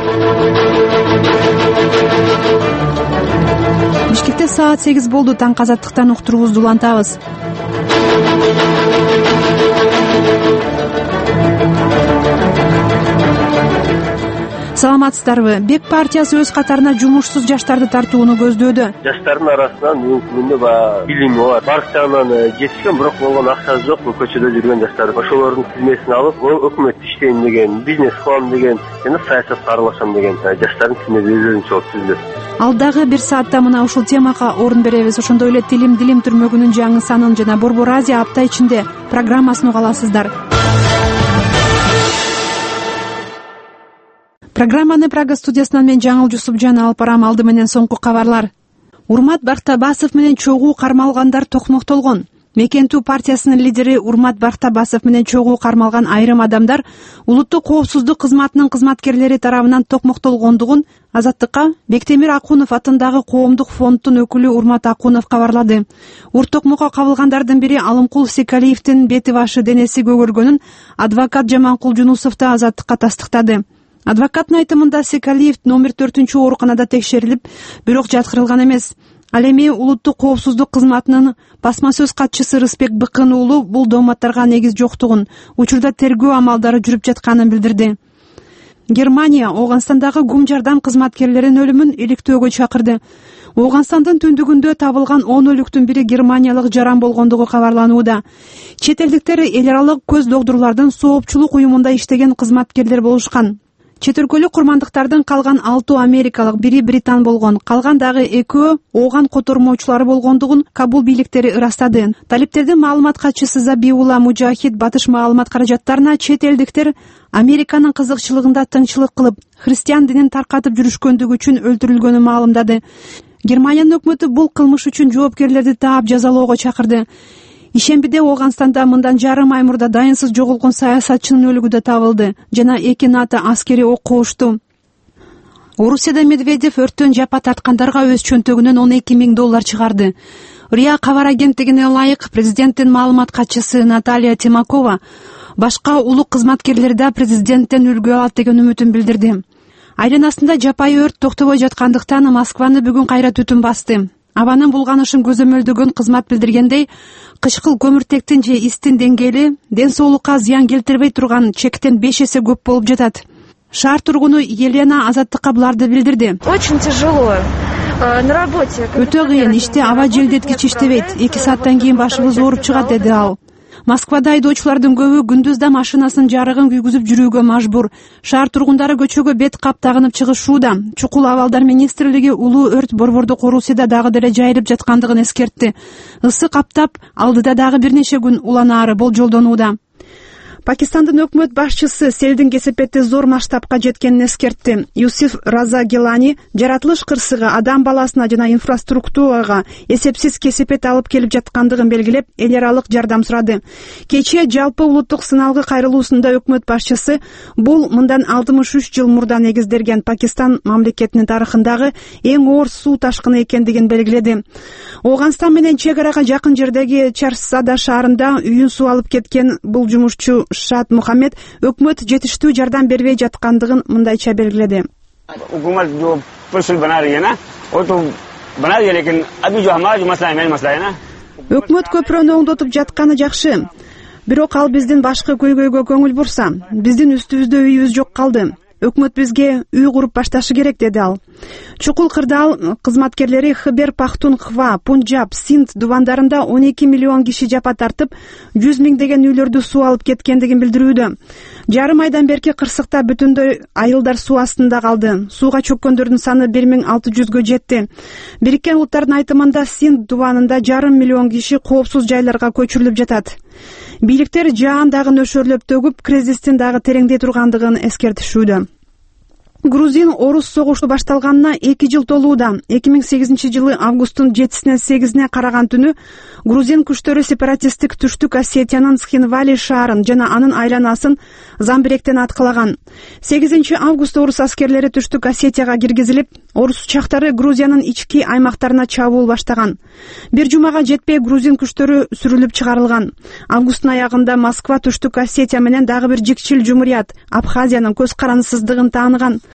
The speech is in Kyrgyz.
Бишкекте саат 8 болду. Таңкы азаттыктан уктуруубузду улантабыз. Саламатсыздарбы? Бек партиясы өз катарына жумушсуз жаштарды тартууну көздөөдө. Жаштардын арасынан мүмкүнү бар, билими бар, бардык жагынан жетишкен, бирок болгон акчасы жок көчөдө жүргөн жаштар. Ошолордун тизмесин алып, өкмөттө иштейм деген, бизнес кылам деген жана саясатка аралашам деген жаштардын тизмеси өзүнчө болуп түзүлдү. Алдагы бир саатта мына ушул темага орун беребиз. Ошондой эле Дилим түрмөгүнүн жаңы санын жана Борбор Азия апта ичинде программасын уга аласыздар. Программаны Прага студиясынан мен Жаңыл Жусупжан алып барам. Алды менен соңку кабарлар. Урмат Бактабасов менен чогуу кармалгандар токмоктолгон. Мекентүү партиясынын лидери Урмат Бактабасов менен чогуу кармалган айрым адамдар улуттук коопсуздук кызматынын кызматкерлери тарабынан токмоктолгондугун Азаттыкка Бектемир Акунов атындагы коомдук фонддун өкүлү Урмат Акунов кабарлады. Урт токмокко кабылгандардын бири Алымкул Секалиевдин бети башы денеси көгөргөнүн адвокат Жаманкул Жунусов да Азаттыкка тастыктады. Адвокаттын айтымында Секалиев номер 4 ооруканада текшерилип, бирок жаткырылган эмес. Ал эми улуттук коопсуздук кызматынын басма сөз катчысы Рыспек Быкын уулу бул дооматтарга негиз жоктугун, учурда тергөө амалдары жүрүп жатканын билдирди. Германия Ооганстандагы гум жардам кызматкерлеринин өлүмүн иликтөөгө чакырды. Ооганстандын түндүгүндө табылган 10 өлүктүн бири германиялык жаран болгондугу кабарланууда. Чет элдиктер эл аралык көз догдурлардын соопчулук уюмунда иштеген кызматкерлер болушкан. Чет өлкөлүк курмандыктардын калган 6 америкалык, бири британ болгон, калган дагы 2 ооган котормочулары болгондугун Кабул бийликтери ырастады. Талиптердин маалымат катчысы Забиула Мужахид батыш маалымат каражаттарына чет элдиктер Американын кызыкчылыгында тыңчылык кылып, христиан динин таркатып жүрүшкөндүгү үчүн өлтүрүлгөнүн маалымдады. Германиянын өкмөтү бул кылмыш үчүн жоопкерлерди таап жазалоого чакырды. Ишембиде Ооганстанда мындан жарым ай мурда дайынсыз жоголгон саясатчынын өлүгү да табылды жана 2 НАТО аскери ок коошту. Орусияда Медведев өрттөн жапа тарткандарга өз чөнтөгүнөн $12,000 чыгарды. РИА кабар агенттигине ылайык президенттин маалымат катчысы Наталья Тимакова башка улук кызматкерлер да президенттен үлгү алат деген үмүтүн билдирди. Айланасында жапайы өрт токтобой жаткандыктан Москваны бүгүн кайра түтүн басты. Абанын булганышын көзөмөлдөгөн кызмат билдиргендей, кычкыл көмүртектин же истин деңгээли ден соолукка зыян келтирбей турган чектен 5 эсе көп болуп жатат. Шаар тургуну Елена Азаттыкка буларды билдирди. Очень тяжело. На работе. Өтө кыйын, иште аба желдеткич иштебейт. 2 сааттан кийин башыбыз ооруп чыгат, деди ал. Москвада айдоочулардын көбү күндүздө машинасынын жарыгын күйгүзүп жүрүүгө мажбур. Шаар тургундары көчөгө бет кап тагынып чыгышууда. Чукул абалдар министрлиги улуу өрт Борбордук Орусияда дагы деле жайылып жаткандыгын эскертти. Ысы каптап, алдыда дагы бир нече күн уланаары болжолдонууда. Пакистандын өкмөт башчысы селдин кесепети зор масштабка жеткенин эскертти. Юсуф Раза Гелани жаратылыш кырсыгы адам баласына жана инфраструктурага эсепсиз кесепет алып келип жаткандыгын белгилеп, эл аралык жардам сурады. Кечээ жалпы улуттук сыналгы кайрылуусунда өкмөт башчысы бул мындан 63 жыл мурда негизделген Пакистан мамлекетинин тарыхындагы эң оор суу ташкыны экендигин белгиледи. Ооганстан менен чек арага жакын жердеги Чарсада шаарында үйүн суу алып кеткен бул жумушчу Шат Мухаммед өкмөт жетиштүү жардам бербей жаткандыгын мындайча белгиледи. हुकूमत जो पुल बना रही है ना वो तो बना रही है लेकिन अभी जो हमारा जो मसला है मेन मसला है ना Өкмөт көпүрөнү оңдотуп жатканы жакшы. Бирок ал биздин башкы көйгөйгө көңүл бурса, биздин үстүбүздө үйүбүз жок калды. Өкмөт бизге үй куруп башташы керек, деди ал. Чукул кырдаал кызматкерлери Хыбер Пахтунхва, Пунджаб, Синд дубандарында 12 миллион киши жапа тартып, 100 миңдеген үйлөрдү суу алып кеткендигин билдирүүдө. Жарым айдан берки кырсыкта бүтүндөй айылдар суу астында калды. Сууга чөккөндөрдүн саны 1600гө жетти. Бириккен Улуттардын айтымында Синд дубанында жарым миллион киши коопсуз жайларга көчүрүлүп жатат. Бийликтер жаан дагы нөшөрлөп төгүп, кризистин дагы тереңдей тургандыгын эскертишүүдө. Грузин-орус согушу башталганына 2 жыл толууда. 2008-жылы августтун 7-синен 8-ине караган түнү грузин күчтөрү сепаратисттик Түштүк Осетиянын Схинвали шаарын жана анын айланасын Замбиректен аткалаган. 8-августта орус аскерлери Түштүк Осетияга киргизилип, орус учактары Грузиянын ички аймактарына чабуул баштаган. Бир жумага жетпей грузин күчтөрү сүрүлүп чыгарылган. Августтун аягында Москва Түштүк Осетия менен дагы бир жикчил жумурият Абхазиянын көз карансыздыгын тааныган.